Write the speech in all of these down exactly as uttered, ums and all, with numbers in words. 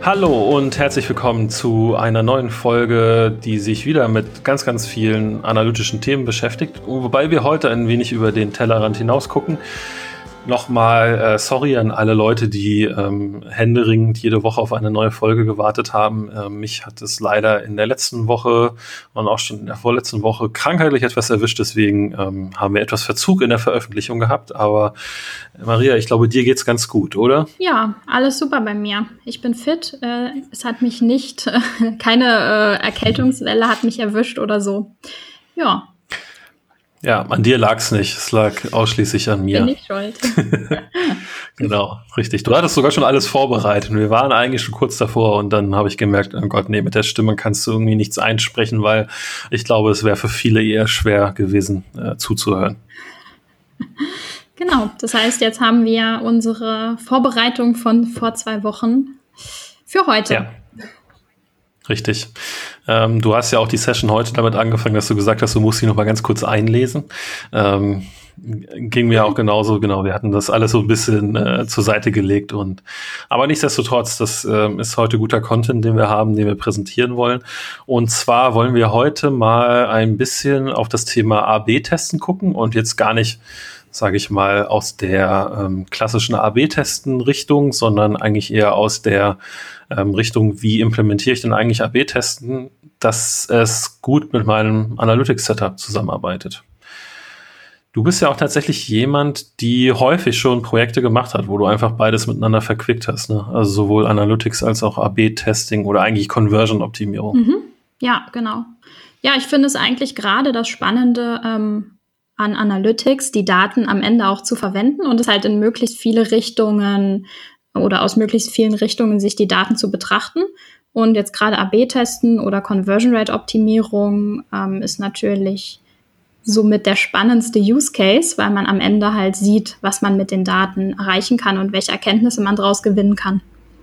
Hallo und herzlich willkommen zu einer neuen Folge, die sich wieder mit ganz, ganz vielen analytischen Themen beschäftigt. Wobei wir heute ein wenig über den Tellerrand hinaus gucken. Nochmal äh, sorry an alle Leute, die ähm, händeringend jede Woche auf eine neue Folge gewartet haben. Äh, mich hat es leider in der letzten Woche und auch schon in der vorletzten Woche krankheitlich etwas erwischt. Deswegen ähm, haben wir etwas Verzug in der Veröffentlichung gehabt. Aber äh, Maria, ich glaube, dir geht's ganz gut, oder? Ja, alles super bei mir. Ich bin fit. Äh, es hat mich nicht, äh, keine äh, Erkältungswelle hat mich erwischt oder so. Ja. Ja, an dir lag's nicht. Es lag ausschließlich an mir. Bin ich schuld. Genau, richtig. Du hattest sogar schon alles vorbereitet. Wir waren eigentlich schon kurz davor und dann habe ich gemerkt, oh Gott, nee, mit der Stimme kannst du irgendwie nichts einsprechen, weil ich glaube, es wäre für viele eher schwer gewesen, äh, zuzuhören. Genau, das heißt, jetzt haben wir unsere Vorbereitung von vor zwei Wochen für heute. Ja. Richtig. Ähm, du hast ja auch die Session heute damit angefangen, dass du gesagt hast, du musst dich noch mal ganz kurz einlesen. Ähm, ging mir auch genauso, genau. Wir hatten das alles so ein bisschen äh, zur Seite gelegt und, aber nichtsdestotrotz, das äh, ist heute guter Content, den wir haben, den wir präsentieren wollen. Und zwar wollen wir heute mal ein bisschen auf das Thema A B-Testen gucken und jetzt gar nicht, sage ich mal, aus der ähm, klassischen A B-Testen-Richtung, sondern eigentlich eher aus der ähm, Richtung, wie implementiere ich denn eigentlich A B-Testen, dass es gut mit meinem Analytics-Setup zusammenarbeitet. Du bist ja auch tatsächlich jemand, die häufig schon Projekte gemacht hat, wo du einfach beides miteinander verquickt hast, ne? Also sowohl Analytics als auch A B-Testing oder eigentlich Conversion-Optimierung. Mhm. Ja, genau. Ja, ich finde es eigentlich gerade das Spannende ähm an Analytics, die Daten am Ende auch zu verwenden und es halt in möglichst viele Richtungen oder aus möglichst vielen Richtungen sich die Daten zu betrachten. Und jetzt gerade A B-Testen oder Conversion Rate Optimierung ähm, ist natürlich somit der spannendste Use Case, weil man am Ende halt sieht, was man mit den Daten erreichen kann und welche Erkenntnisse man daraus gewinnen kann.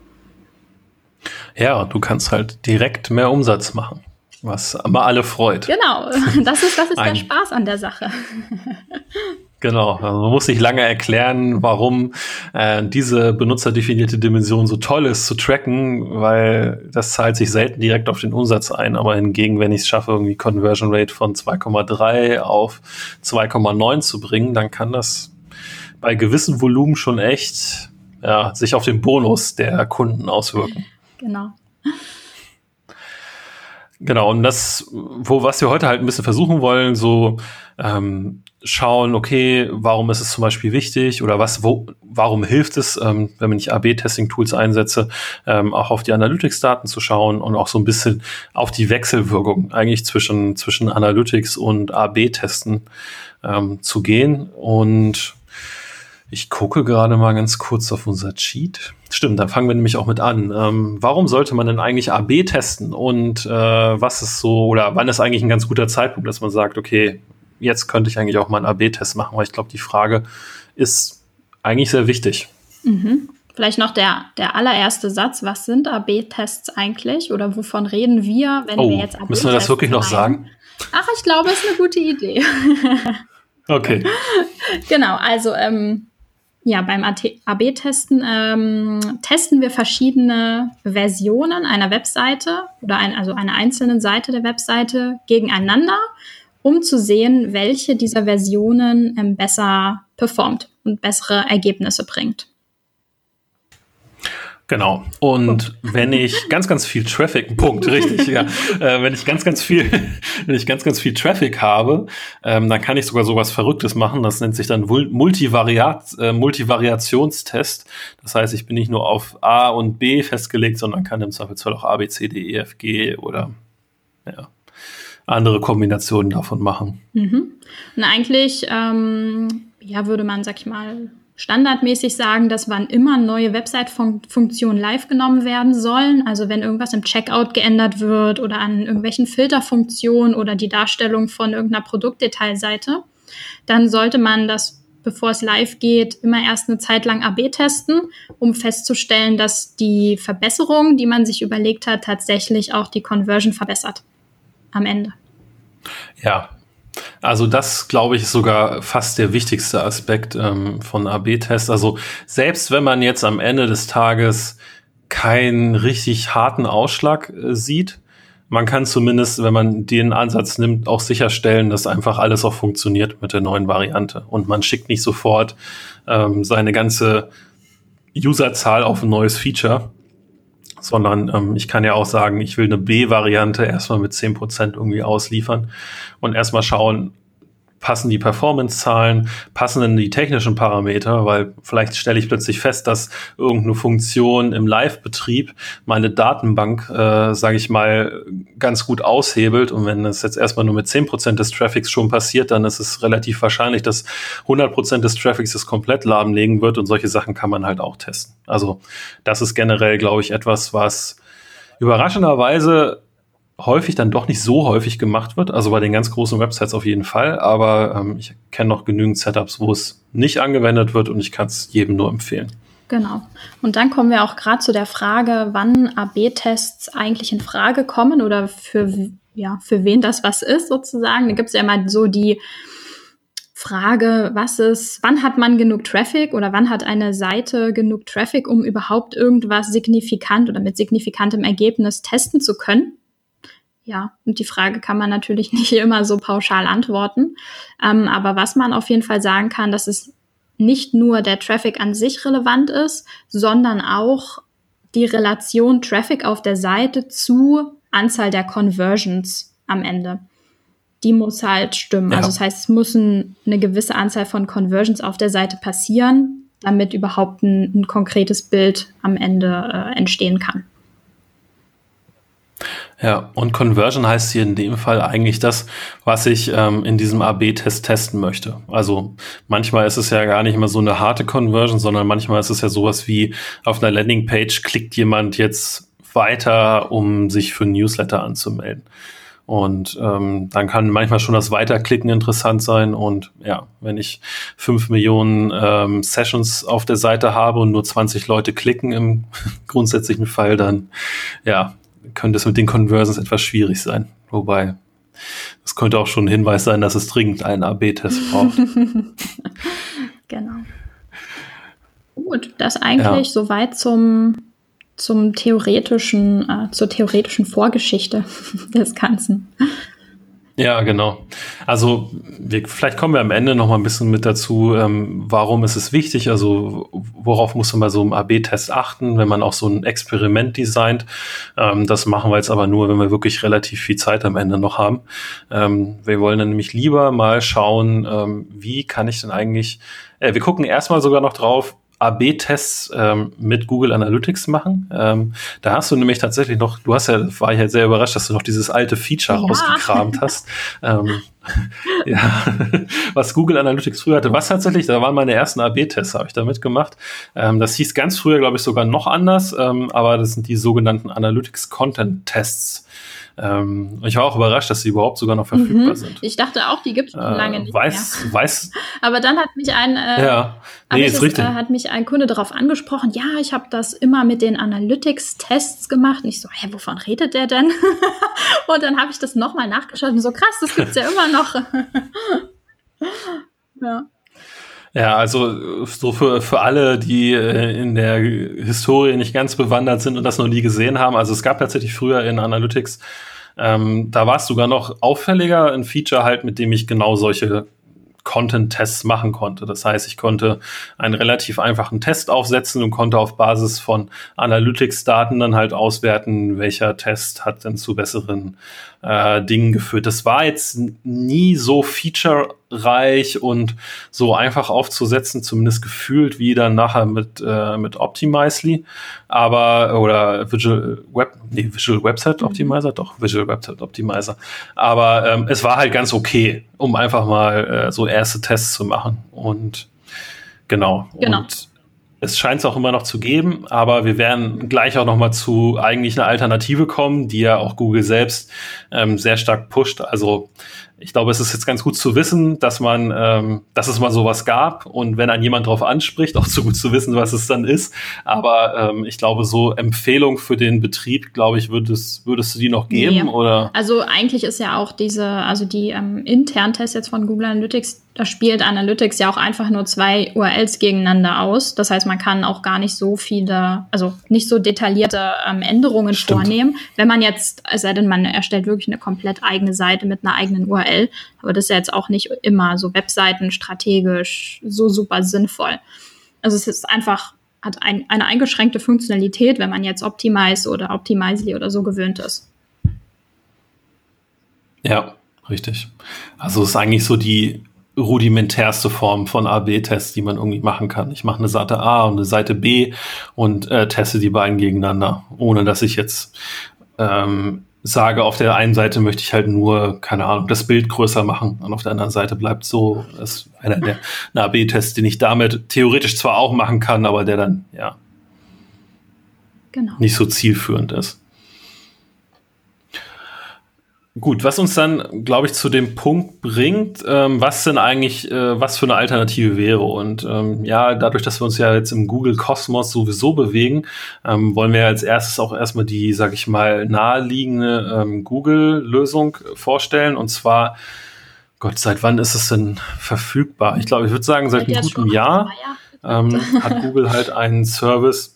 Ja, du kannst halt direkt mehr Umsatz machen. Was aber alle freut. Genau, das ist, das ist der Spaß an der Sache. Genau, also man muss nicht lange erklären, warum äh, diese benutzerdefinierte Dimension so toll ist zu tracken, weil das zahlt sich selten direkt auf den Umsatz ein. Aber hingegen, wenn ich es schaffe, irgendwie Conversion Rate von zwei Komma drei auf zwei Komma neun zu bringen, dann kann das bei gewissem Volumen schon echt ja, sich auf den Bonus der Kunden auswirken. Genau. Genau, und das, wo was wir heute halt ein bisschen versuchen wollen, so ähm, schauen, okay, warum ist es zum Beispiel wichtig oder was, wo, warum hilft es, ähm, wenn ich A B-Testing-Tools einsetze, ähm, auch auf die Analytics-Daten zu schauen und auch so ein bisschen auf die Wechselwirkung eigentlich zwischen zwischen Analytics und A B-Testen ähm, zu gehen. Und ich gucke gerade mal ganz kurz auf unser Cheat. Stimmt, da fangen wir nämlich auch mit an. Ähm, warum sollte man denn eigentlich A B testen? Und äh, was ist so, oder wann ist eigentlich ein ganz guter Zeitpunkt, dass man sagt, okay, jetzt könnte ich eigentlich auch mal einen A B-Test machen, weil ich glaube, die Frage ist eigentlich sehr wichtig. Mhm. Vielleicht noch der, der allererste Satz. Was sind A B-Tests eigentlich? Oder wovon reden wir, wenn oh, wir jetzt A B-Tests müssen wir das wirklich noch meinen? sagen? Ach, ich glaube, es ist eine gute Idee. Okay. Genau, also ähm, ja, beim A B-Testen ähm, testen wir verschiedene Versionen einer Webseite oder ein, also einer einzelnen Seite der Webseite gegeneinander, um zu sehen, welche dieser Versionen ähm, besser performt und bessere Ergebnisse bringt. Genau. Und wenn ich ganz, ganz viel Traffic, Punkt, richtig, ja. Äh, wenn ich ganz, ganz viel, wenn ich ganz, ganz viel Traffic habe, ähm, dann kann ich sogar sowas Verrücktes machen. Das nennt sich dann Multivariat, äh, Multivariationstest. Das heißt, ich bin nicht nur auf A und B festgelegt, sondern kann im Zweifelsfall auch A, B, C, D, E, F, G oder, ja, andere Kombinationen davon machen. Mhm. Und eigentlich, ähm, ja, würde man, sag ich mal, standardmäßig sagen, dass wann immer neue Website-Funktionen live genommen werden sollen, also wenn irgendwas im Checkout geändert wird oder an irgendwelchen Filterfunktionen oder die Darstellung von irgendeiner Produktdetailseite, dann sollte man das, bevor es live geht, immer erst eine Zeit lang A B testen, um festzustellen, dass die Verbesserung, die man sich überlegt hat, tatsächlich auch die Conversion verbessert am Ende. Ja, also das, glaube ich, ist sogar fast der wichtigste Aspekt ähm, von A B-Tests. Also selbst wenn man jetzt am Ende des Tages keinen richtig harten Ausschlag äh, sieht. Man kann zumindest, wenn man den Ansatz nimmt, auch sicherstellen, dass einfach alles auch funktioniert mit der neuen Variante. Und man schickt nicht sofort ähm, seine ganze Userzahl auf ein neues Feature, sondern ähm, ich kann ja auch sagen, ich will eine B-Variante erstmal mit zehn Prozent irgendwie ausliefern und erstmal schauen, passen die Performance-Zahlen, passen denn die technischen Parameter, weil vielleicht stelle ich plötzlich fest, dass irgendeine Funktion im Live-Betrieb meine Datenbank, äh, sage ich mal, ganz gut aushebelt, und wenn das jetzt erstmal nur mit zehn Prozent des Traffics schon passiert, dann ist es relativ wahrscheinlich, dass hundert Prozent des Traffics es komplett lahmlegen wird, und solche Sachen kann man halt auch testen. Also das ist generell, glaube ich, etwas, was überraschenderweise häufig dann doch nicht so häufig gemacht wird, also bei den ganz großen Websites auf jeden Fall, aber ähm, ich kenne noch genügend Setups, wo es nicht angewendet wird, und ich kann es jedem nur empfehlen. Genau. Und dann kommen wir auch gerade zu der Frage, wann A B Tests eigentlich in Frage kommen oder für, ja, für wen das was ist sozusagen. Da gibt es ja immer so die Frage, was ist, wann hat man genug Traffic oder wann hat eine Seite genug Traffic, um überhaupt irgendwas signifikant oder mit signifikantem Ergebnis testen zu können? Ja, und die Frage kann man natürlich nicht immer so pauschal antworten. Ähm, aber was man auf jeden Fall sagen kann, dass es nicht nur der Traffic an sich relevant ist, sondern auch die Relation Traffic auf der Seite zu Anzahl der Conversions am Ende. Die muss halt stimmen. Ja. Also das heißt, es muss ein, eine gewisse Anzahl von Conversions auf der Seite passieren, damit überhaupt ein, ein konkretes Bild am Ende äh, entstehen kann. Ja, und Conversion heißt hier in dem Fall eigentlich das, was ich ähm, in diesem A B-Test testen möchte. Also manchmal ist es ja gar nicht immer so eine harte Conversion, sondern manchmal ist es ja sowas wie, auf einer Landingpage klickt jemand jetzt weiter, um sich für ein Newsletter anzumelden. Und ähm, dann kann manchmal schon das Weiterklicken interessant sein. Und ja, wenn ich fünf Millionen ähm, Sessions auf der Seite habe und nur zwanzig Leute klicken im grundsätzlichen Fall, dann ja, könnte es mit den Conversions etwas schwierig sein. Wobei, es könnte auch schon ein Hinweis sein, dass es dringend einen A B-Test braucht. Genau. Gut, das eigentlich ja. soweit zum, zum theoretischen, äh, zur theoretischen Vorgeschichte des Ganzen. Ja, genau. Also wir, vielleicht kommen wir am Ende noch mal ein bisschen mit dazu, ähm, warum ist es wichtig, also worauf muss man bei so einem A B-Test achten, wenn man auch so ein Experiment designt. Ähm, das machen wir jetzt aber nur, wenn wir wirklich relativ viel Zeit am Ende noch haben. Ähm, wir wollen dann nämlich lieber mal schauen, ähm, wie kann ich denn eigentlich, äh, wir gucken erstmal sogar noch drauf, A B-Tests ähm, mit Google Analytics machen. Ähm, da hast du nämlich tatsächlich noch, du hast ja, war ich halt sehr überrascht, dass du noch dieses alte Feature ja. rausgekramt hast. ähm, ja, was Google Analytics früher hatte. Was tatsächlich, da waren meine ersten A B-Tests, habe ich da mitgemacht. Ähm, das hieß ganz früher, glaube ich, sogar noch anders, ähm, aber das sind die sogenannten Analytics Content Tests. Ähm, ich war auch überrascht, dass sie überhaupt sogar noch verfügbar mhm. sind. Ich dachte auch, die gibt es schon äh, lange nicht weiß, mehr. Weiß, Aber dann hat mich ein äh, ja. nee, ist es, richtig. Äh, hat mich ein Kunde darauf angesprochen, ja, ich habe das immer mit den Analytics-Tests gemacht. Und ich so, hä, wovon redet der denn? Und dann habe ich das nochmal nachgeschaut und so, krass, das gibt's ja immer noch. ja. Ja, also so für für alle, die äh, in der Historie nicht ganz bewandert sind und das noch nie gesehen haben. Also es gab tatsächlich früher in Analytics, ähm, da war es sogar noch auffälliger, ein Feature halt, mit dem ich genau solche Content-Tests machen konnte. Das heißt, ich konnte einen relativ einfachen Test aufsetzen und konnte auf Basis von Analytics-Daten dann halt auswerten, welcher Test hat denn zu besseren äh, Dingen geführt. Das war jetzt nie so featurereich und so einfach aufzusetzen, zumindest gefühlt wie dann nachher mit äh, mit Optimizely, aber oder Visual Web, nee, Visual Website Optimizer, mhm. doch Visual Website Optimizer. Aber ähm, es war halt ganz okay, um einfach mal äh, so erste Tests zu machen. Und genau. genau. Und es scheint es auch immer noch zu geben, aber wir werden gleich auch noch mal zu eigentlich einer Alternative kommen, die ja auch Google selbst ähm, sehr stark pusht. Also ich glaube, es ist jetzt ganz gut zu wissen, dass man, ähm, dass es mal sowas gab und wenn einen jemand drauf anspricht, auch so gut zu wissen, was es dann ist. Aber ähm, ich glaube, so Empfehlung für den Betrieb, glaube ich, würdest, würdest du die noch geben? Nee. Oder? Also eigentlich ist ja auch diese, also die ähm, internen Tests jetzt von Google Analytics, da spielt Analytics ja auch einfach nur zwei U R Ls gegeneinander aus. Das heißt, man kann auch gar nicht so viele, also nicht so detaillierte ähm, Änderungen Stimmt. vornehmen. Wenn man jetzt, es sei denn, man erstellt wirklich eine komplett eigene Seite mit einer eigenen U R L. Aber das ist ja jetzt auch nicht immer so Webseiten strategisch so super sinnvoll. Also es ist einfach, hat ein, eine eingeschränkte Funktionalität, wenn man jetzt Optimize oder Optimizely oder so gewöhnt ist. Ja, richtig. Also es ist eigentlich so die rudimentärste Form von A B Tests, die man irgendwie machen kann. Ich mache eine Seite A und eine Seite B und äh, teste die beiden gegeneinander, ohne dass ich jetzt ähm, sage, auf der einen Seite möchte ich halt nur, keine Ahnung, das Bild größer machen und auf der anderen Seite bleibt so. Das ist einer der ein A B Test, den ich damit theoretisch zwar auch machen kann, aber der dann ja genau. nicht so zielführend ist. Gut, was uns dann, glaube ich, zu dem Punkt bringt, ähm, was denn eigentlich, äh, was für eine Alternative wäre. Und ähm, ja, dadurch, dass wir uns ja jetzt im Google-Kosmos sowieso bewegen, ähm, wollen wir als erstes auch erstmal die, sag ich mal, naheliegende ähm, Google-Lösung vorstellen. Und zwar, Gott, seit wann ist es denn verfügbar? Ich glaube, ich würde sagen, seit einem guten Jahr ähm, hat Google halt einen Service.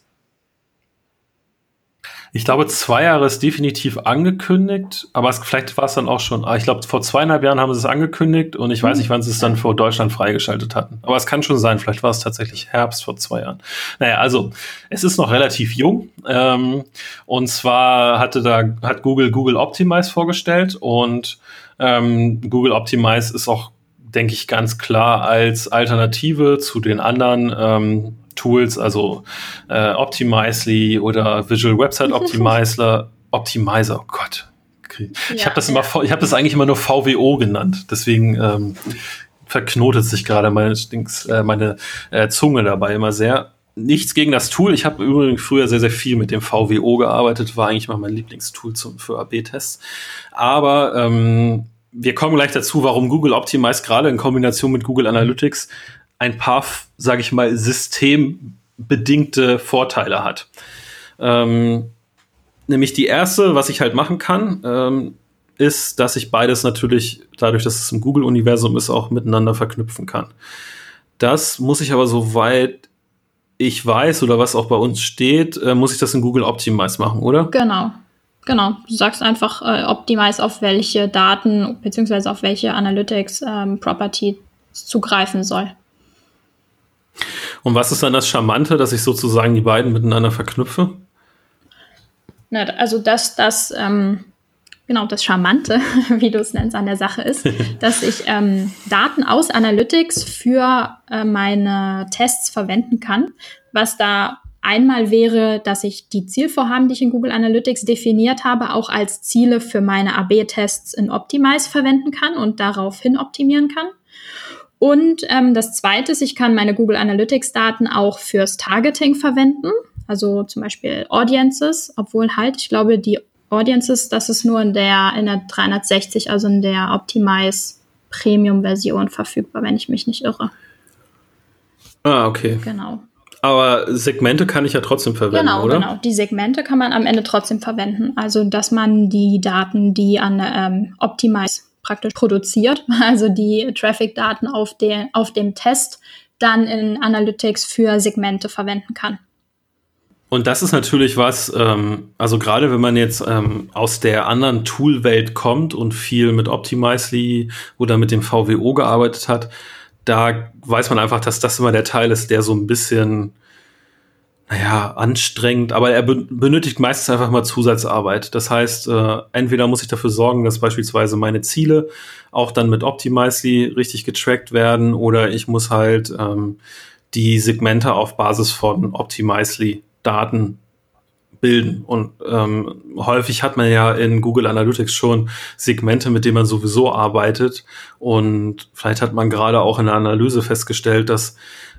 Ich glaube, zwei Jahre ist definitiv angekündigt, aber es, vielleicht war es dann auch schon, ich glaube, vor zweieinhalb Jahren haben sie es angekündigt und ich weiß nicht, wann sie es dann für Deutschland freigeschaltet hatten. Aber es kann schon sein, vielleicht war es tatsächlich Herbst vor zwei Jahren. Naja, also es ist noch relativ jung ähm, und zwar hatte da hat Google Google Optimize vorgestellt und ähm, Google Optimize ist auch, denke ich, ganz klar als Alternative zu den anderen ähm, Tools, also äh, Optimizely oder Visual Website Optimizer, Optimizer, oh Gott. Ich ja, habe das ja. immer, ich habe das eigentlich immer nur V W O genannt, deswegen ähm, verknotet sich gerade meine, äh, meine äh, Zunge dabei immer sehr. Nichts gegen das Tool, ich habe übrigens früher sehr, sehr viel mit dem V W O gearbeitet, war eigentlich mal mein Lieblingstool zum, für A B-Tests, aber ähm, wir kommen gleich dazu, warum Google Optimize gerade in Kombination mit Google Analytics ein paar, sage ich mal, systembedingte Vorteile hat. Ähm, nämlich die erste, was ich halt machen kann, ähm, ist, dass ich beides natürlich, dadurch, dass es im Google-Universum ist, auch miteinander verknüpfen kann. Das muss ich aber, soweit ich weiß oder was auch bei uns steht, äh, muss ich das in Google Optimize machen, oder? Genau. Genau, du sagst einfach äh, Optimize, auf welche Daten beziehungsweise auf welche Analytics ähm, Property zugreifen soll. Und was ist dann das Charmante, dass ich sozusagen die beiden miteinander verknüpfe? Na, also dass das, ähm, genau, das Charmante, wie du es nennst, an der Sache ist, dass ich ähm, Daten aus Analytics für äh, meine Tests verwenden kann, was da einmal wäre, dass ich die Zielvorhaben, die ich in Google Analytics definiert habe, auch als Ziele für meine A B-Tests in Optimize verwenden kann und daraufhin optimieren kann. Und ähm, das Zweite ist, ich kann meine Google Analytics-Daten auch fürs Targeting verwenden, also zum Beispiel Audiences, obwohl halt, ich glaube, die Audiences, das ist nur in der in der dreihundertsechzig, also in der Optimize Premium-Version verfügbar, wenn ich mich nicht irre. Ah, okay. Genau. Aber Segmente kann ich ja trotzdem verwenden, genau, oder? Genau, die Segmente kann man am Ende trotzdem verwenden. Also, dass man die Daten, die an ähm, Optimize praktisch produziert, also die Traffic-Daten auf, der, auf dem Test, dann in Analytics für Segmente verwenden kann. Und das ist natürlich was, ähm, also gerade wenn man jetzt ähm, aus der anderen Tool-Welt kommt und viel mit Optimizely oder mit dem V W O gearbeitet hat, da weiß man einfach, dass das immer der Teil ist, der so ein bisschen, naja, anstrengend, aber er be- benötigt meistens einfach mal Zusatzarbeit. Das heißt, äh, entweder muss ich dafür sorgen, dass beispielsweise meine Ziele auch dann mit Optimizely richtig getrackt werden, oder ich muss halt ähm, die Segmente auf Basis von Optimizely Daten bilden. Und ähm, häufig hat man ja in Google Analytics schon Segmente, mit denen man sowieso arbeitet. Und vielleicht hat man gerade auch in der Analyse festgestellt, dass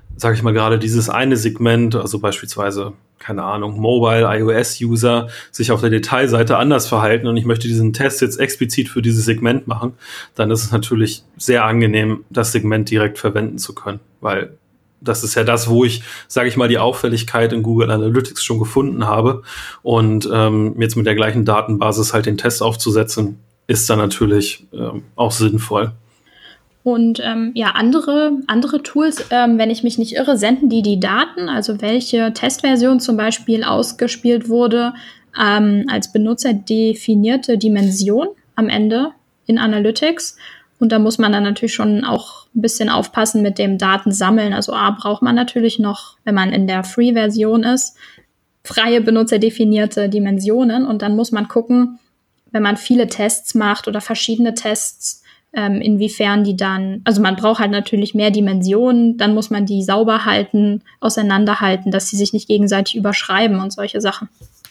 sage ich mal, gerade dieses eine Segment, also beispielsweise, keine Ahnung, Mobile, iOS-User, sich auf der Detailseite anders verhalten und ich möchte diesen Test jetzt explizit für dieses Segment machen, dann ist es natürlich sehr angenehm, das Segment direkt verwenden zu können, weil das ist ja das, wo ich, sage ich mal, die Auffälligkeit in Google Analytics schon gefunden habe und ähm, jetzt mit der gleichen Datenbasis halt den Test aufzusetzen, ist dann natürlich ähm, auch sinnvoll. Und ähm, ja, andere, andere Tools, ähm, wenn ich mich nicht irre, senden die die Daten, also welche Testversion zum Beispiel ausgespielt wurde, ähm, als benutzerdefinierte Dimension am Ende in Analytics. Und da muss man dann natürlich schon auch ein bisschen aufpassen mit dem Datensammeln. Also A, braucht man natürlich noch, wenn man in der Free-Version ist, freie benutzerdefinierte Dimensionen. Und dann muss man gucken, wenn man viele Tests macht oder verschiedene Tests, Ähm, inwiefern die dann, also man braucht halt natürlich mehr Dimensionen, dann muss man die sauber halten, auseinanderhalten, dass sie sich nicht gegenseitig überschreiben und solche Sachen.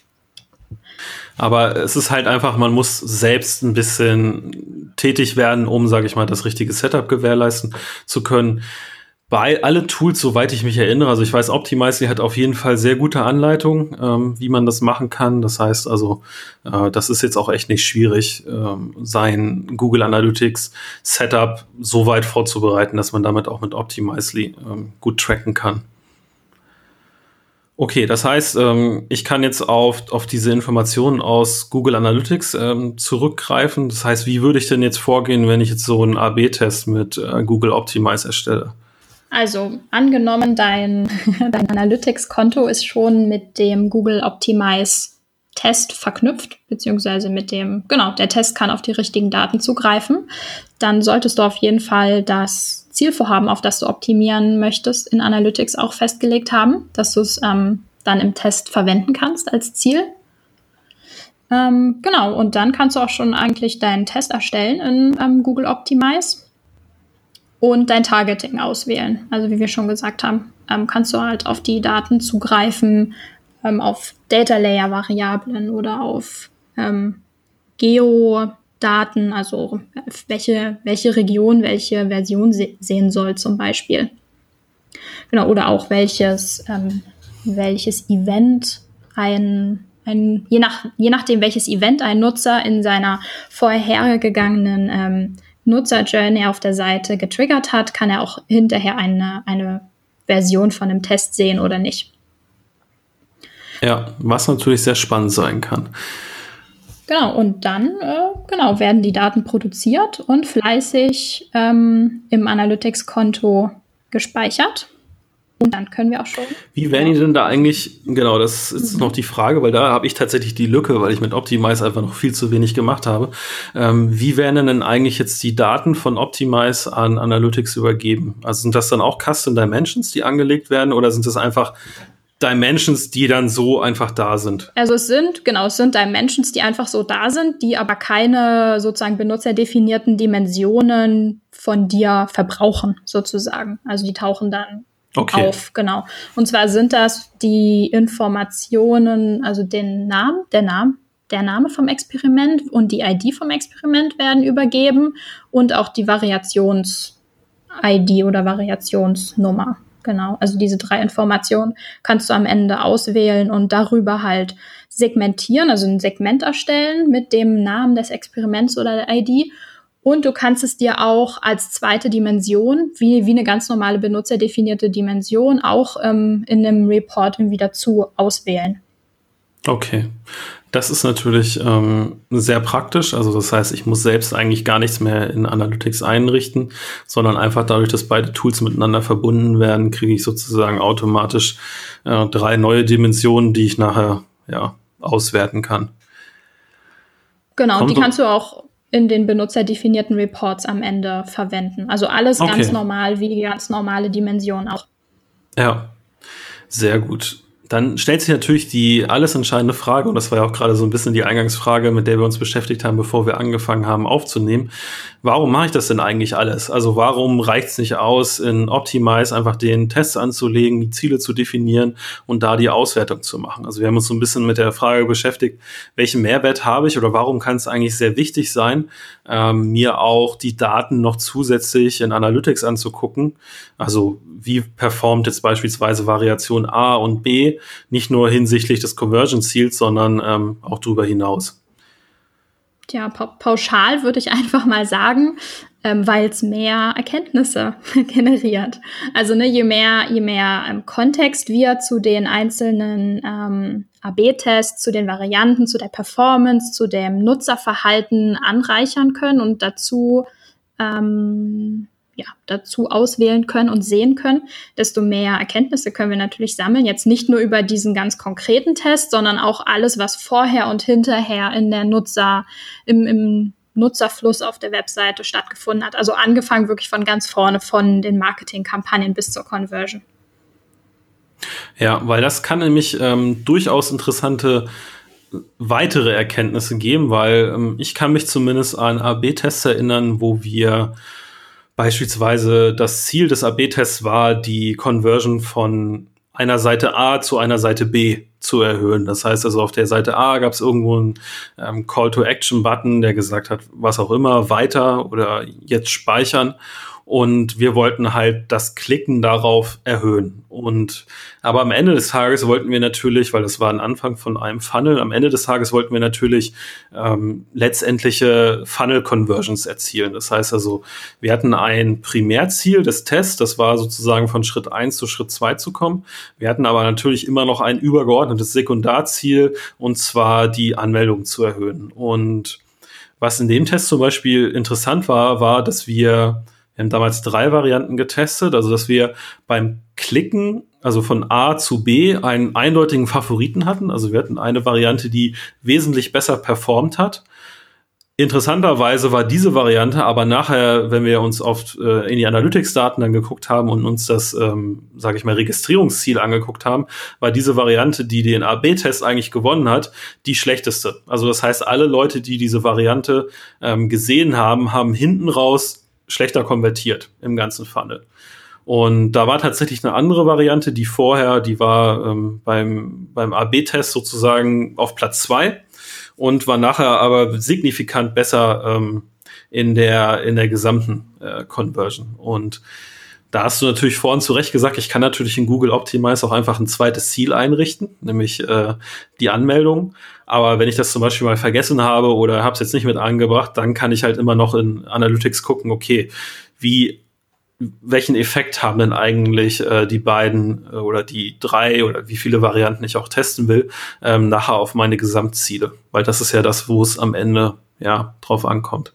Aber es ist halt einfach, man muss selbst ein bisschen tätig werden, um, sage ich mal, das richtige Setup gewährleisten zu können. Bei alle Tools, soweit ich mich erinnere, also ich weiß, Optimizely hat auf jeden Fall sehr gute Anleitungen, ähm, wie man das machen kann. Das heißt also, äh, das ist jetzt auch echt nicht schwierig, ähm, sein Google Analytics Setup so weit vorzubereiten, dass man damit auch mit Optimizely ähm, gut tracken kann. Okay, das heißt, ähm, ich kann jetzt auf, auf diese Informationen aus Google Analytics ähm, zurückgreifen. Das heißt, wie würde ich denn jetzt vorgehen, wenn ich jetzt so einen A B Test mit äh, Google Optimize erstelle? Also angenommen, dein, dein Analytics-Konto ist schon mit dem Google Optimize-Test verknüpft, beziehungsweise mit dem, genau, der Test kann auf die richtigen Daten zugreifen. Dann solltest du auf jeden Fall das Zielvorhaben, auf das du optimieren möchtest, in Analytics auch festgelegt haben, dass du es ähm, dann im Test verwenden kannst als Ziel. Ähm, genau, und dann kannst du auch schon eigentlich deinen Test erstellen in ähm, Google Optimize. Und dein Targeting auswählen. Also wie wir schon gesagt haben, ähm, kannst du halt auf die Daten zugreifen, ähm, auf Data Layer Variablen oder auf ähm, Geodaten, also welche, welche Region, welche Version se- sehen soll zum Beispiel. Genau, oder auch welches, ähm, welches Event ein, ein je, nach, je nachdem, welches Event ein Nutzer in seiner vorhergegangenen ähm, Nutzer-Journey auf der Seite getriggert hat, kann er auch hinterher eine, eine Version von einem Test sehen oder nicht. Ja, was natürlich sehr spannend sein kann. Genau, und dann äh, genau, werden die Daten produziert und fleißig ähm, im Analytics-Konto gespeichert. Und dann können wir auch schon. Wie werden die denn da eigentlich, genau, das ist mhm. noch die Frage, weil da habe ich tatsächlich die Lücke, weil ich mit Optimize einfach noch viel zu wenig gemacht habe. Ähm, wie werden denn eigentlich jetzt die Daten von Optimize an Analytics übergeben? Also sind das dann auch Custom Dimensions, die angelegt werden, oder sind das einfach Dimensions, die dann so einfach da sind? Also es sind, genau, es sind Dimensions, die einfach so da sind, die aber keine sozusagen benutzerdefinierten Dimensionen von dir verbrauchen, sozusagen. Also die tauchen dann Okay. auf, genau. Und zwar sind das die Informationen, also den Namen, der Name, der Name vom Experiment und die I D vom Experiment werden übergeben und auch die Variations-I D oder Variationsnummer. Genau. Also diese drei Informationen kannst du am Ende auswählen und darüber halt segmentieren, also ein Segment erstellen mit dem Namen des Experiments oder der I D. Und du kannst es dir auch als zweite Dimension, wie, wie eine ganz normale benutzerdefinierte Dimension, auch ähm, in einem Report irgendwie dazu auswählen. Okay, das ist natürlich ähm, sehr praktisch. Also das heißt, ich muss selbst eigentlich gar nichts mehr in Analytics einrichten, sondern einfach dadurch, dass beide Tools miteinander verbunden werden, kriege ich sozusagen automatisch äh, drei neue Dimensionen, die ich nachher ja auswerten kann. Genau, Kommt die kannst du auch in den benutzerdefinierten Reports am Ende verwenden. Also alles okay. Ganz normal, wie die ganz normale Dimension auch. Ja, sehr gut. Dann stellt sich natürlich die alles entscheidende Frage, und das war ja auch gerade so ein bisschen die Eingangsfrage, mit der wir uns beschäftigt haben, bevor wir angefangen haben aufzunehmen. warum mache ich das denn eigentlich alles? Also warum reicht es nicht aus, in Optimize einfach den Test anzulegen, die Ziele zu definieren und da die Auswertung zu machen? Also wir haben uns so ein bisschen mit der Frage beschäftigt, welchen Mehrwert habe ich oder warum kann es eigentlich sehr wichtig sein, ähm, mir auch die Daten noch zusätzlich in Analytics anzugucken. Also wie performt jetzt beispielsweise Variation A und B, nicht nur hinsichtlich des Conversion-Ziels, sondern ähm, auch darüber hinaus. Ja, pa- pauschal würde ich einfach mal sagen, ähm, weil es mehr Erkenntnisse generiert. Also ne, je mehr, je mehr ähm, Kontext wir zu den einzelnen ähm, A B Tests, zu den Varianten, zu der Performance, zu dem Nutzerverhalten anreichern können und dazu ähm, ja, dazu auswählen können und sehen können, desto mehr Erkenntnisse können wir natürlich sammeln. Jetzt nicht nur über diesen ganz konkreten Test, sondern auch alles, was vorher und hinterher in der Nutzer, im, im Nutzerfluss auf der Webseite stattgefunden hat. Also angefangen wirklich von ganz vorne, von den Marketingkampagnen bis zur Conversion. Ja, weil das kann nämlich ähm, durchaus interessante weitere Erkenntnisse geben, weil ähm, ich kann mich zumindest an A B Tests erinnern, wo wir beispielsweise das Ziel des A B Tests war, die Conversion von einer Seite A zu einer Seite B zu erhöhen. Das heißt also, auf der Seite A gab es irgendwo einen ähm, Call-to-Action-Button, der gesagt hat, was auch immer, weiter oder jetzt speichern. Und wir wollten halt das Klicken darauf erhöhen. Und aber am Ende des Tages wollten wir natürlich, weil das war ein Anfang von einem Funnel, am Ende des Tages wollten wir natürlich ähm, letztendliche Funnel-Conversions erzielen. Das heißt also, wir hatten ein Primärziel des Tests, das war sozusagen von Schritt eins zu Schritt zwei zu kommen. Wir hatten aber natürlich immer noch ein übergeordnetes Sekundarziel, und zwar die Anmeldung zu erhöhen. Und was in dem Test zum Beispiel interessant war, war, dass wir Wir haben damals drei Varianten getestet, also dass wir beim Klicken, also von A zu B, einen eindeutigen Favoriten hatten. Also wir hatten eine Variante, die wesentlich besser performt hat. Interessanterweise war diese Variante aber nachher, wenn wir uns auf, äh, in die Analytics-Daten dann geguckt haben und uns das, ähm, sage ich mal, Registrierungsziel angeguckt haben, war diese Variante, die den A B Test eigentlich gewonnen hat, die schlechteste. Also das heißt, alle Leute, die diese Variante ähm, gesehen haben, haben hinten raus schlechter konvertiert im ganzen Funnel. Und da war tatsächlich eine andere Variante, die vorher, die war ähm, beim, beim A B Test sozusagen auf Platz zwei und war nachher aber signifikant besser ähm, in der, in der gesamten äh, Conversion. Und da hast du natürlich vorhin zu Recht gesagt, ich kann natürlich in Google Optimize auch einfach ein zweites Ziel einrichten, nämlich äh, die Anmeldung. Aber wenn ich das zum Beispiel mal vergessen habe oder habe es jetzt nicht mit angebracht, dann kann ich halt immer noch in Analytics gucken, okay, wie, welchen Effekt haben denn eigentlich äh, die beiden äh, oder die drei oder wie viele Varianten ich auch testen will, ähm, nachher auf meine Gesamtziele. Weil das ist ja das, wo es am Ende ja drauf ankommt.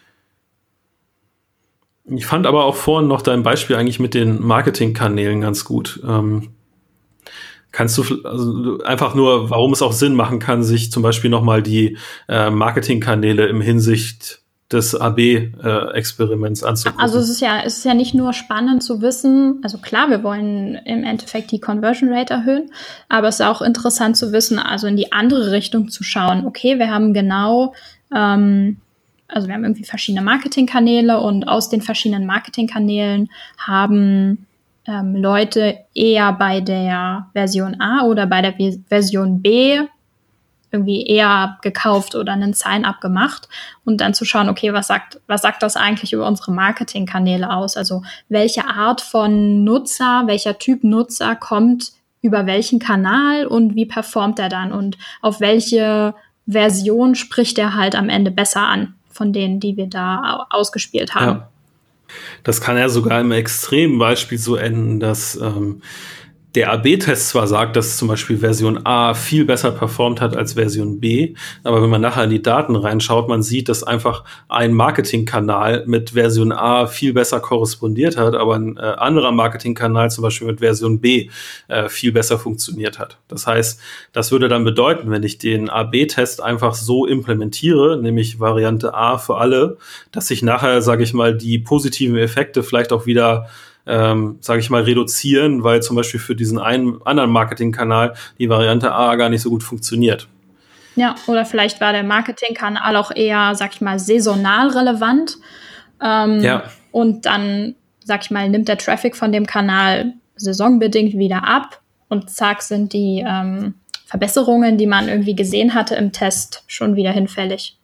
Ich fand aber auch vorhin noch dein Beispiel eigentlich mit den Marketingkanälen ganz gut. Ähm, kannst du also einfach nur, warum es auch Sinn machen kann, sich zum Beispiel nochmal die äh, Marketingkanäle im Hinsicht des A B-Experiments äh, anzugucken? Also es ist ja, es ist ja nicht nur spannend zu wissen, also klar, wir wollen im Endeffekt die Conversion Rate erhöhen, aber es ist auch interessant zu wissen, also in die andere Richtung zu schauen. Okay, wir haben genau ähm, Also wir haben irgendwie verschiedene Marketingkanäle und aus den verschiedenen Marketingkanälen haben ähm, Leute eher bei der Version A oder bei der v- Version B irgendwie eher gekauft oder einen Sign-up gemacht und dann zu schauen, okay, was sagt, was sagt das eigentlich über unsere Marketingkanäle aus? Also welche Art von Nutzer, welcher Typ Nutzer kommt über welchen Kanal und wie performt er dann und auf welche Version spricht er halt am Ende besser an von denen, die wir da ausgespielt haben. Ja. Das kann ja sogar im extremen Beispiel so enden, dass ähm, der A B-Test zwar sagt, dass zum Beispiel Version A viel besser performt hat als Version B, aber wenn man nachher in die Daten reinschaut, man sieht, dass einfach ein Marketingkanal mit Version A viel besser korrespondiert hat, aber ein äh, anderer Marketingkanal zum Beispiel mit Version B äh, viel besser funktioniert hat. Das heißt, das würde dann bedeuten, wenn ich den A B-Test einfach so implementiere, nämlich Variante A für alle, dass ich nachher, sage ich mal, die positiven Effekte vielleicht auch wieder Ähm, sage ich mal, reduzieren, weil zum Beispiel für diesen einen anderen Marketingkanal die Variante A gar nicht so gut funktioniert. Ja, oder vielleicht war der Marketingkanal auch eher, sag ich mal, saisonal relevant Ähm, ja. Und dann, sag ich mal, nimmt der Traffic von dem Kanal saisonbedingt wieder ab und zack sind die ähm, Verbesserungen, die man irgendwie gesehen hatte im Test, schon wieder hinfällig.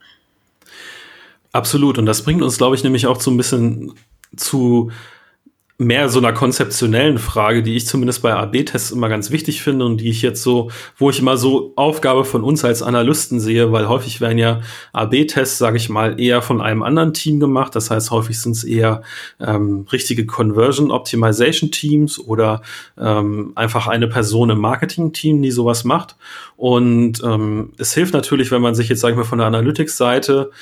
Absolut. Und das bringt uns, glaube ich, nämlich auch so ein bisschen zu mehr so einer konzeptionellen Frage, die ich zumindest bei A B Tests immer ganz wichtig finde und die ich jetzt so, wo ich immer so Aufgabe von uns als Analysten sehe, weil häufig werden ja A B Tests, sage ich mal, eher von einem anderen Team gemacht. Das heißt, häufig sind es eher ähm, richtige Conversion Optimization Teams oder ähm, einfach eine Person im Marketing-Team, die sowas macht. Und ähm, es hilft natürlich, wenn man sich jetzt, sage ich mal, von der Analytics-Seite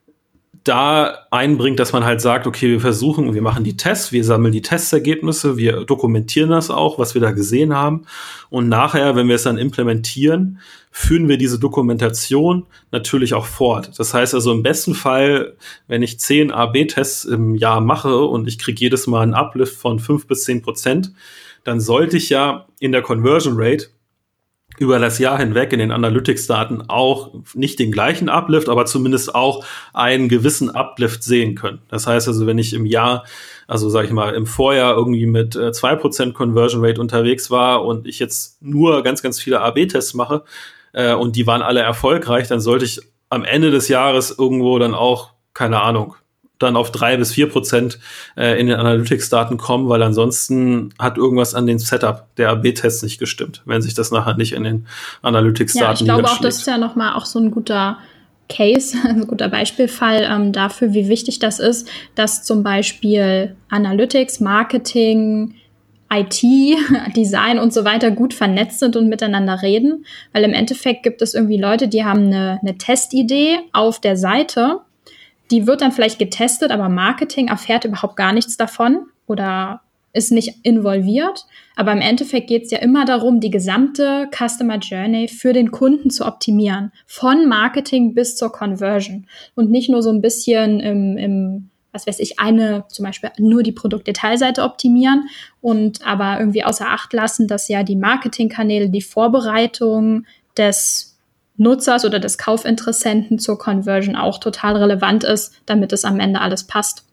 da einbringt, dass man halt sagt, okay, wir versuchen, wir machen die Tests, wir sammeln die Testergebnisse, wir dokumentieren das auch, was wir da gesehen haben. Und nachher, wenn wir es dann implementieren, führen wir diese Dokumentation natürlich auch fort. Das heißt also im besten Fall, wenn ich zehn A B Tests im Jahr mache und ich kriege jedes Mal einen Uplift von fünf bis zehn Prozent, dann sollte ich ja in der Conversion Rate über das Jahr hinweg in den Analytics-Daten auch nicht den gleichen Uplift, aber zumindest auch einen gewissen Uplift sehen können. Das heißt also, wenn ich im Jahr, also sage ich mal, im Vorjahr irgendwie mit äh, zwei Prozent Conversion Rate unterwegs war und ich jetzt nur ganz, ganz viele A B Tests mache äh, und die waren alle erfolgreich, dann sollte ich am Ende des Jahres irgendwo dann auch, keine Ahnung, dann auf drei bis vier Prozent äh, in den Analytics-Daten kommen, weil ansonsten hat irgendwas an dem Setup der A B Tests nicht gestimmt, wenn sich das nachher nicht in den Analytics-Daten Ja, ich glaube auch, das ist ja nochmal auch so ein guter Case, ein guter Beispielfall ähm, dafür, wie wichtig das ist, dass zum Beispiel Analytics, Marketing, I T, Design und so weiter gut vernetzt sind und miteinander reden, weil im Endeffekt gibt es irgendwie Leute, die haben eine, eine Testidee auf der Seite. Die wird dann vielleicht getestet, aber Marketing erfährt überhaupt gar nichts davon oder ist nicht involviert. Aber im Endeffekt geht es ja immer darum, die gesamte Customer Journey für den Kunden zu optimieren. Von Marketing bis zur Conversion. Und nicht nur so ein bisschen im, im was weiß ich, eine, zum Beispiel nur die Produktdetailseite optimieren und aber irgendwie außer Acht lassen, dass ja die Marketingkanäle, die Vorbereitung des Nutzers oder des Kaufinteressenten zur Conversion auch total relevant ist, damit es am Ende alles passt.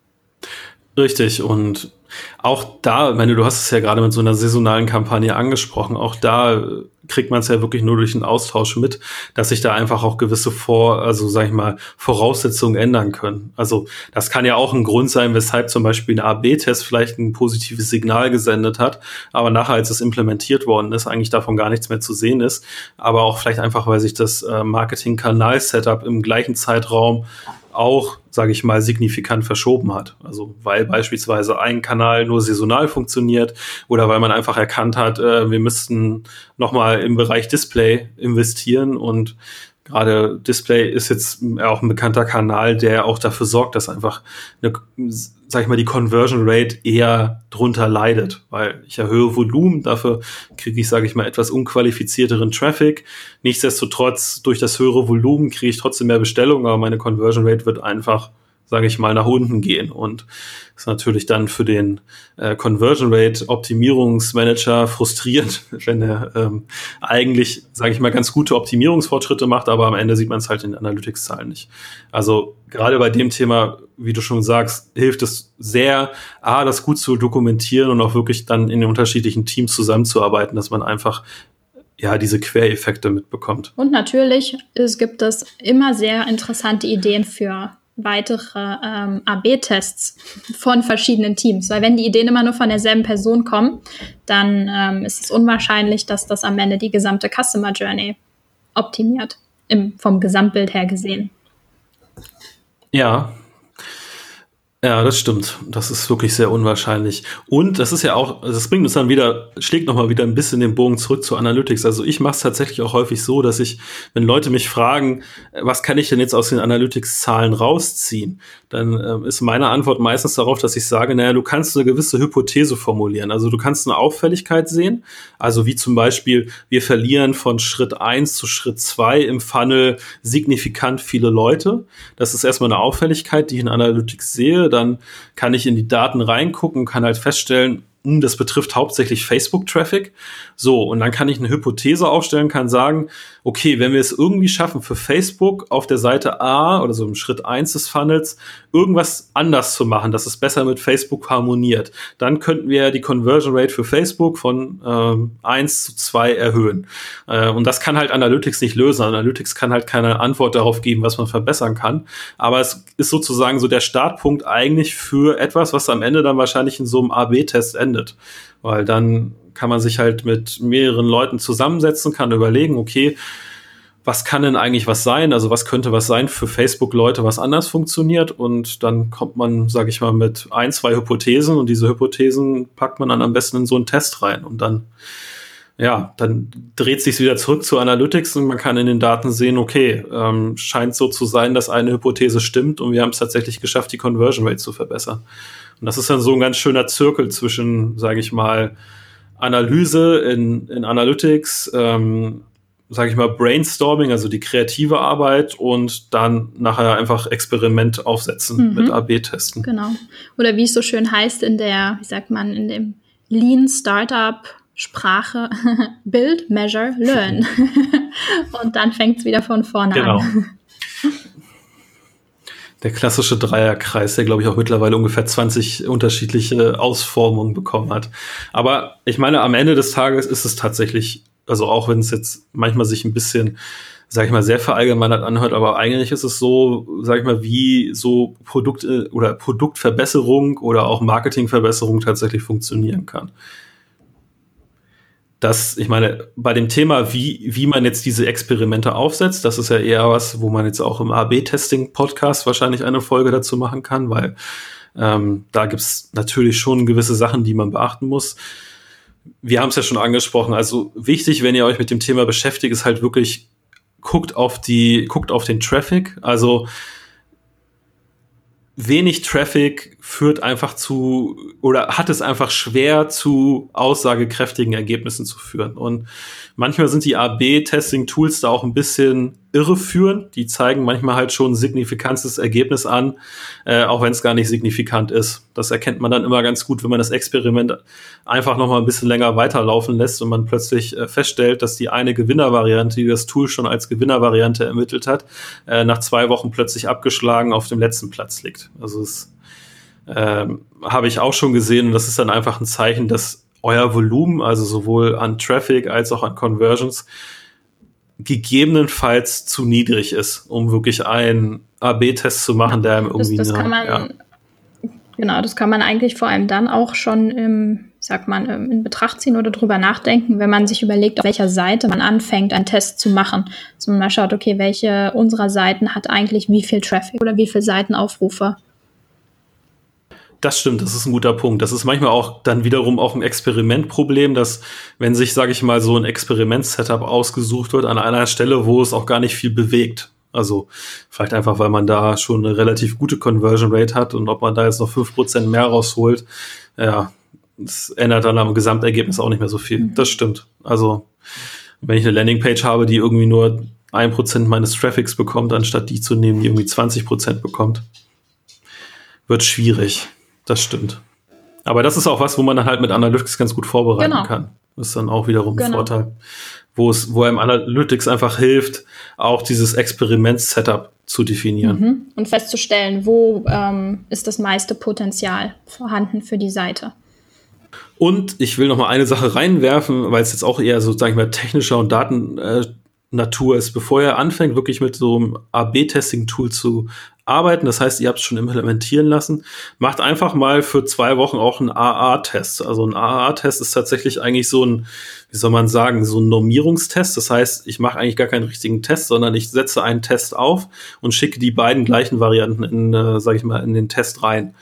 Richtig, und auch da, ich meine, du hast es ja gerade mit so einer saisonalen Kampagne angesprochen, auch da kriegt man es ja wirklich nur durch den Austausch mit, dass sich da einfach auch gewisse Vor, also sag ich mal, Voraussetzungen ändern können. Also das kann ja auch ein Grund sein, weshalb zum Beispiel ein A B Test vielleicht ein positives Signal gesendet hat, aber nachher, als es implementiert worden ist, eigentlich davon gar nichts mehr zu sehen ist. Aber auch vielleicht einfach, weil sich das äh, Marketing-Kanal-Setup im gleichen Zeitraum auch, sage ich mal, signifikant verschoben hat. Also weil beispielsweise ein Kanal nur saisonal funktioniert oder weil man einfach erkannt hat, äh, wir müssten nochmal im Bereich Display investieren und gerade Display ist jetzt auch ein bekannter Kanal, der auch dafür sorgt, dass einfach eine, sag ich mal, die Conversion Rate eher drunter leidet, weil ich erhöhe Volumen, dafür kriege ich, sage ich mal, etwas unqualifizierteren Traffic. Nichtsdestotrotz, durch das höhere Volumen kriege ich trotzdem mehr Bestellungen, aber meine Conversion Rate wird einfach, sage ich mal, nach unten gehen und ist natürlich dann für den äh, Conversion Rate Optimierungsmanager frustrierend, wenn er ähm, eigentlich, sage ich mal, ganz gute Optimierungsfortschritte macht, aber am Ende sieht man es halt in den Analytics-Zahlen nicht. Also gerade bei dem Thema, wie du schon sagst, hilft es sehr, A, das gut zu dokumentieren und auch wirklich dann in den unterschiedlichen Teams zusammenzuarbeiten, dass man einfach ja diese Quereffekte mitbekommt. Und natürlich es gibt es immer sehr interessante Ideen für weitere ähm, A B Tests von verschiedenen Teams. Weil wenn die Ideen immer nur von derselben Person kommen, dann ähm, ist es unwahrscheinlich, dass das am Ende die gesamte Customer Journey optimiert, im, vom Gesamtbild her gesehen. Ja, ja, das stimmt. Das ist wirklich sehr unwahrscheinlich. Und das ist ja auch, das bringt uns dann wieder, schlägt nochmal wieder ein bisschen den Bogen zurück zu Analytics. Also ich mache es tatsächlich auch häufig so, dass ich, wenn Leute mich fragen, was kann ich denn jetzt aus den Analytics-Zahlen rausziehen, dann äh, ist meine Antwort meistens darauf, dass ich sage, naja, du kannst eine gewisse Hypothese formulieren. Also du kannst eine Auffälligkeit sehen, also wie zum Beispiel, wir verlieren von Schritt eins zu Schritt zwei im Funnel signifikant viele Leute. Das ist erstmal eine Auffälligkeit, die ich in Analytics sehe. Dann kann ich in die Daten reingucken, kann halt feststellen, mh, das betrifft hauptsächlich Facebook-Traffic. So, und dann kann ich eine Hypothese aufstellen, kann sagen, okay, wenn wir es irgendwie schaffen, für Facebook auf der Seite A oder so im Schritt eins des Funnels irgendwas anders zu machen, dass es besser mit Facebook harmoniert, dann könnten wir die Conversion Rate für Facebook von ähm, eins zu zwei erhöhen. Äh, und das kann halt Analytics nicht lösen. Analytics kann halt keine Antwort darauf geben, was man verbessern kann. Aber es ist sozusagen so der Startpunkt eigentlich für etwas, was am Ende dann wahrscheinlich in so einem A B Test endet. Weil dann kann man sich halt mit mehreren Leuten zusammensetzen, kann überlegen, okay, was kann denn eigentlich was sein? Also was könnte was sein für Facebook-Leute, was anders funktioniert? Und dann kommt man, sage ich mal, mit ein, zwei Hypothesen und diese Hypothesen packt man dann am besten in so einen Test rein. Und dann, ja, dann dreht sich wieder zurück zu Analytics und man kann in den Daten sehen, okay, ähm, scheint so zu sein, dass eine Hypothese stimmt und wir haben es tatsächlich geschafft, die Conversion Rate zu verbessern. Und das ist dann so ein ganz schöner Zirkel zwischen, sage ich mal, Analyse in, in Analytics, ähm, sage ich mal, Brainstorming, also die kreative Arbeit und dann nachher einfach Experiment aufsetzen mhm. mit A B Testen. Genau. Oder wie es so schön heißt in der, wie sagt man, in dem Lean Startup Sprache, Build, Measure, Learn. Und dann fängt es wieder von vorne genau. an. Der klassische Dreierkreis, der, glaube ich, auch mittlerweile ungefähr zwanzig unterschiedliche Ausformungen bekommen hat. Aber ich meine, am Ende des Tages ist es tatsächlich, also auch wenn es jetzt manchmal sich ein bisschen, sag ich mal, sehr verallgemeinert anhört, aber eigentlich ist es so, sag ich mal, wie so Produkt- oder Produktverbesserung oder auch Marketingverbesserung tatsächlich funktionieren kann. Das, ich meine, bei dem Thema, wie, wie man jetzt diese Experimente aufsetzt, das ist ja eher was, wo man jetzt auch im A B-Testing-Podcast wahrscheinlich eine Folge dazu machen kann, weil ähm, da gibt's natürlich schon gewisse Sachen, die man beachten muss. Wir haben es ja schon angesprochen, also wichtig, wenn ihr euch mit dem Thema beschäftigt, ist halt wirklich, guckt auf die, guckt auf den Traffic, also wenig Traffic führt einfach zu, oder hat es einfach schwer, zu aussagekräftigen Ergebnissen zu führen. Und manchmal sind die A B-Testing-Tools da auch ein bisschen irreführend. Die zeigen manchmal halt schon ein signifikantes Ergebnis an, äh, auch wenn es gar nicht signifikant ist. Das erkennt man dann immer ganz gut, wenn man das Experiment einfach noch mal ein bisschen länger weiterlaufen lässt und man plötzlich äh, feststellt, dass die eine Gewinnervariante, die das Tool schon als Gewinnervariante ermittelt hat, äh, nach zwei Wochen plötzlich abgeschlagen auf dem letzten Platz liegt. Also das ähm, habe ich auch schon gesehen und das ist dann einfach ein Zeichen, dass euer Volumen, also sowohl an Traffic als auch an Conversions, gegebenenfalls zu niedrig ist, um wirklich einen A B-Test zu machen, der irgendwie das, das kann man, ja. Genau, das kann man eigentlich vor allem dann auch schon im, sagt man, in Betracht ziehen oder drüber nachdenken, wenn man sich überlegt, auf welcher Seite man anfängt, einen Test zu machen. Also man mal schaut, okay, welche unserer Seiten hat eigentlich wie viel Traffic oder wie viel Seitenaufrufe. Das stimmt, das ist ein guter Punkt. Das ist manchmal auch dann wiederum auch ein Experimentproblem, dass wenn sich, sage ich mal, so ein Experiment-Setup ausgesucht wird an einer Stelle, wo es auch gar nicht viel bewegt. Also vielleicht einfach, weil man da schon eine relativ gute Conversion Rate hat und ob man da jetzt noch fünf Prozent mehr rausholt, ja, das ändert dann am Gesamtergebnis auch nicht mehr so viel. Mhm. Das stimmt. Also wenn ich eine Landingpage habe, die irgendwie nur ein Prozent meines Traffics bekommt, anstatt die zu nehmen, die irgendwie zwanzig Prozent bekommt, wird schwierig. Das stimmt. Aber das ist auch was, wo man dann halt mit Analytics ganz gut vorbereiten genau. kann. Das ist dann auch wiederum ein genau. Vorteil. Wo es, wo einem Analytics einfach hilft, auch dieses Experiment-Setup zu definieren. Mhm. Und festzustellen, wo ähm, ist das meiste Potenzial vorhanden für die Seite. Und ich will noch mal eine Sache reinwerfen, weil es jetzt auch eher so, sag ich mal, technischer und Daten äh, Natur ist, bevor ihr anfängt, wirklich mit so einem A B-Testing-Tool zu arbeiten, das heißt, ihr habt es schon implementieren lassen, macht einfach mal für zwei Wochen auch einen A A-Test. Also ein A A-Test ist tatsächlich eigentlich so ein, wie soll man sagen, so ein Normierungstest. Das heißt, ich mache eigentlich gar keinen richtigen Test, sondern ich setze einen Test auf und schicke die beiden gleichen Varianten in, äh, sag ich mal, in den Test rein.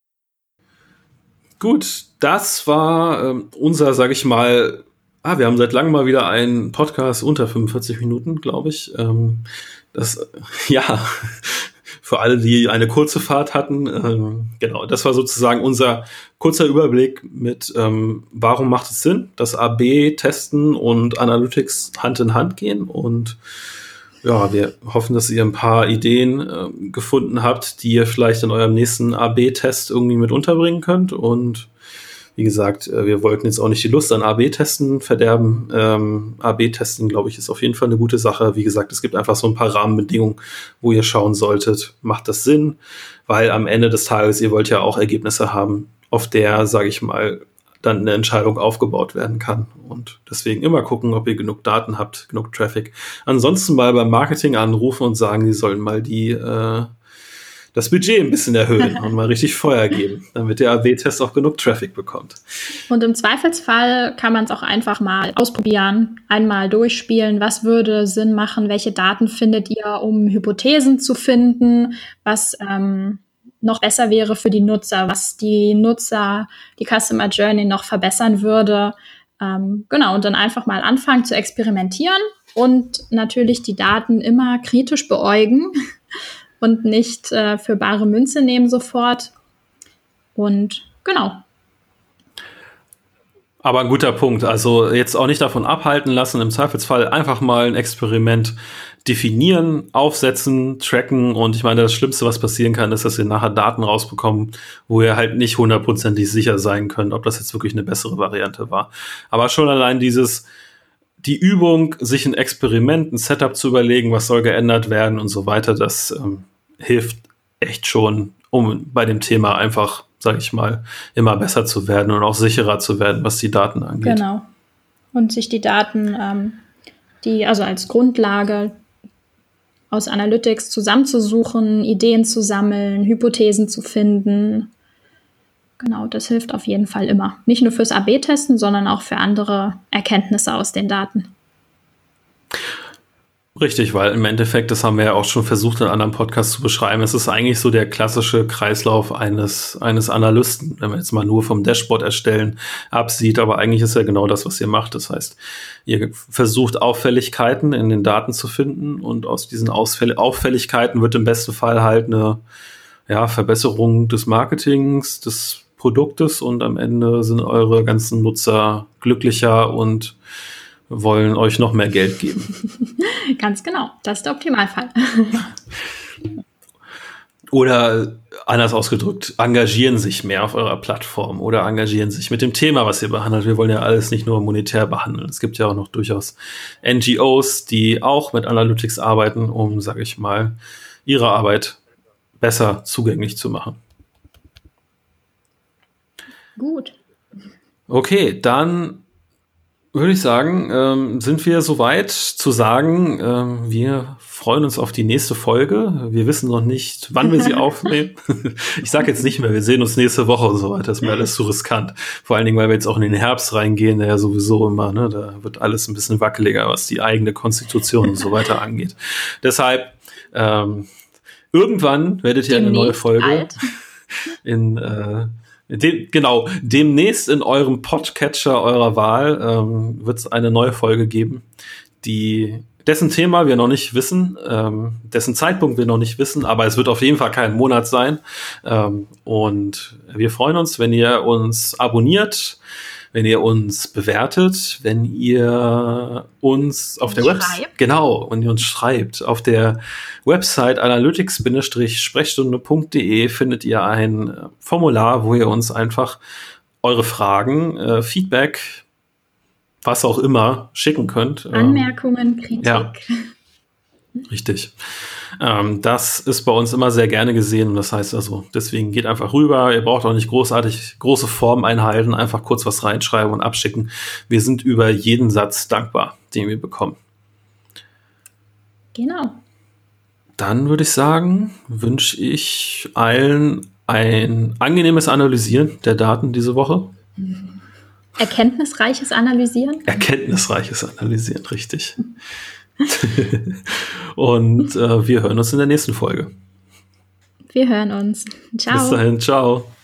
Gut, das war ähm, unser, sag ich mal, Ah, wir haben seit langem mal wieder einen Podcast unter fünfundvierzig Minuten, glaube ich. Ähm, das, ja, für alle, die eine kurze Fahrt hatten. Ähm, genau, das war sozusagen unser kurzer Überblick mit, ähm, warum macht es Sinn, dass A B-Testen und Analytics Hand in Hand gehen. Und ja, wir hoffen, dass ihr ein paar Ideen äh, gefunden habt, die ihr vielleicht in eurem nächsten A B-Test irgendwie mit unterbringen könnt. Und wie gesagt, äh, wir wollten jetzt auch nicht die Lust an A B-Testen verderben. Ähm, A B-Testen, glaube ich, ist auf jeden Fall eine gute Sache. Wie gesagt, es gibt einfach so ein paar Rahmenbedingungen, wo ihr schauen solltet, macht das Sinn? Weil am Ende des Tages, ihr wollt ja auch Ergebnisse haben, auf der, sage ich mal, dann eine Entscheidung aufgebaut werden kann. Und deswegen immer gucken, ob ihr genug Daten habt, genug Traffic. Ansonsten mal beim Marketing anrufen und sagen, die sollen mal die äh, das Budget ein bisschen erhöhen und mal richtig Feuer geben, damit der A B-Test auch genug Traffic bekommt. Und im Zweifelsfall kann man es auch einfach mal ausprobieren, einmal durchspielen, was würde Sinn machen, welche Daten findet ihr, um Hypothesen zu finden, was ähm, noch besser wäre für die Nutzer, was die Nutzer, die Customer Journey noch verbessern würde. Ähm, genau, und dann einfach mal anfangen zu experimentieren und natürlich die Daten immer kritisch beäugen und nicht äh, für bare Münze nehmen sofort. Und genau. Aber ein guter Punkt. Also jetzt auch nicht davon abhalten lassen, im Zweifelsfall einfach mal ein Experiment definieren, aufsetzen, tracken. Und ich meine, das Schlimmste, was passieren kann, ist, dass ihr nachher Daten rausbekommt, wo ihr halt nicht hundertprozentig sicher sein könnt, ob das jetzt wirklich eine bessere Variante war. Aber schon allein dieses, die Übung, sich ein Experiment, ein Setup zu überlegen, was soll geändert werden und so weiter, das ähm, hilft echt schon, um bei dem Thema einfach, sage ich mal, immer besser zu werden und auch sicherer zu werden, was die Daten angeht. Genau. Und sich die Daten, ähm, die also als Grundlage aus Analytics zusammenzusuchen, Ideen zu sammeln, Hypothesen zu finden. Genau, das hilft auf jeden Fall immer. Nicht nur fürs A B-Testen, sondern auch für andere Erkenntnisse aus den Daten. Richtig, weil im Endeffekt, das haben wir ja auch schon versucht, in anderen Podcasts zu beschreiben, es ist eigentlich so der klassische Kreislauf eines, eines Analysten, wenn man jetzt mal nur vom Dashboard erstellen absieht, aber eigentlich ist ja genau das, was ihr macht. Das heißt, ihr versucht Auffälligkeiten in den Daten zu finden und aus diesen Ausfäll- Auffälligkeiten wird im besten Fall halt eine ja, Verbesserung des Marketings, des Produktes und am Ende sind eure ganzen Nutzer glücklicher und wollen euch noch mehr Geld geben. Ganz genau, das ist der Optimalfall. Oder anders ausgedrückt, engagieren sich mehr auf eurer Plattform oder engagieren sich mit dem Thema, was ihr behandelt. Wir wollen ja alles nicht nur monetär behandeln. Es gibt ja auch noch durchaus N G Os, die auch mit Analytics arbeiten, um, sage ich mal, ihre Arbeit besser zugänglich zu machen. Gut. Okay, dann würde ich sagen, ähm, sind wir soweit zu sagen, ähm, wir freuen uns auf die nächste Folge. Wir wissen noch nicht, wann wir sie aufnehmen. Ich sage jetzt nicht mehr, wir sehen uns nächste Woche und so weiter. Das ist mir alles zu riskant. Vor allen Dingen, weil wir jetzt auch in den Herbst reingehen, der ja sowieso immer, ne, da wird alles ein bisschen wackeliger, was die eigene Konstitution und so weiter angeht. Deshalb, ähm, irgendwann werdet ihr eine neue Folge alt. in äh, De- genau, demnächst in eurem Podcatcher eurer Wahl ähm, wird es eine neue Folge geben, die dessen Thema wir noch nicht wissen, ähm, dessen Zeitpunkt wir noch nicht wissen, aber es wird auf jeden Fall kein Monat sein. Ähm, und wir freuen uns, wenn ihr uns abonniert, wenn ihr uns bewertet, wenn ihr uns auf der Website, genau, wenn ihr uns schreibt, auf der Website analytics-sprechstunde punkt de findet ihr ein Formular, wo ihr uns einfach eure Fragen, äh, Feedback, was auch immer, schicken könnt. Anmerkungen, Kritik. Ja. Richtig. Ähm, das ist bei uns immer sehr gerne gesehen und das heißt also, deswegen geht einfach rüber, ihr braucht auch nicht großartig große Formen einhalten, einfach kurz was reinschreiben und abschicken. Wir sind über jeden Satz dankbar, den wir bekommen. Genau. Dann würde ich sagen, wünsche ich allen ein angenehmes Analysieren der Daten diese Woche. Erkenntnisreiches Analysieren? Erkenntnisreiches Analysieren, richtig. Und äh, wir hören uns in der nächsten Folge. Wir hören uns. Ciao. Bis dahin, ciao.